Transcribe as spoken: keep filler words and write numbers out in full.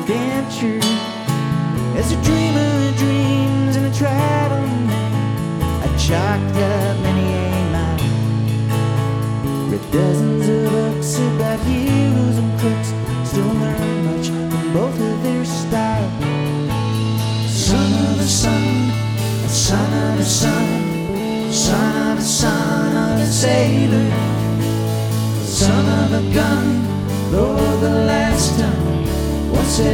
adventure. As a dreamer of dreams and a traveling man, I chalked up many a mile. Read dozens of books about heroes and crooks, still learn much from both of their style. Son of a son, a son of a son, son of a son of a sailor, son of a gun, though the last time once said